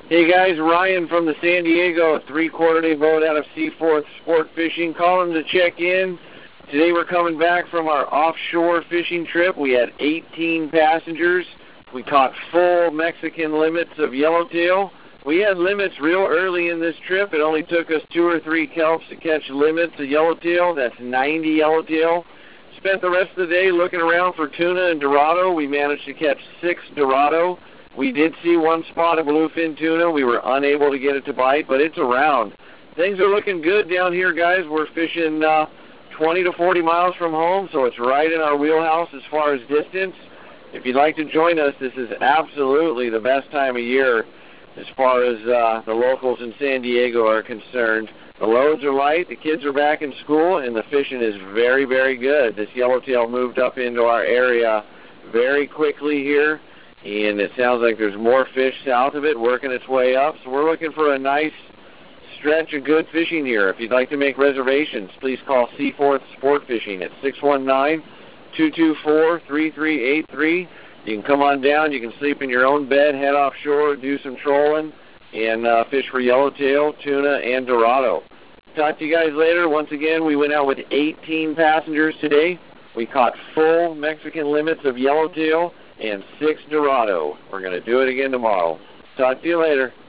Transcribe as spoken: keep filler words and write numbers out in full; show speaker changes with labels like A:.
A: Hey guys, Ryan from the San Diego three-quarter day boat out of Seaforth Sport Fishing, calling to check in. Today we're coming back from our offshore fishing trip. We had eighteen passengers. We caught full Mexican limits of yellowtail. We had limits real early in this trip. It only took us two or three kelps to catch limits of yellowtail. That's ninety yellowtail. Spent the rest of the day looking around for tuna and dorado. We managed to catch six dorado. We did see one spot of bluefin tuna. We were unable to get it to bite, but it's around. Things are looking good down here, guys. We're fishing uh, twenty to forty miles from home, so it's right in our wheelhouse as far as distance. If you'd like to join us, this is absolutely the best time of year as far as uh, the locals in San Diego are concerned. The loads are light, the kids are back in school, and the fishing is very, very good. This yellowtail moved up into our area very quickly here, and it sounds like there's more fish south of it working its way up. So we're looking for a nice stretch of good fishing here. If you'd like to make reservations, please call Seaforth Sport Fishing at six one nine, two two four, three three eight three. You can come on down. You can sleep in your own bed, head offshore, do some trolling, and uh, fish for yellowtail, tuna, and dorado. Talk to you guys later. Once again, we went out with eighteen passengers today. We caught full Mexican limits of yellowtail and six dorado. We're going to do it again tomorrow. Talk to you later.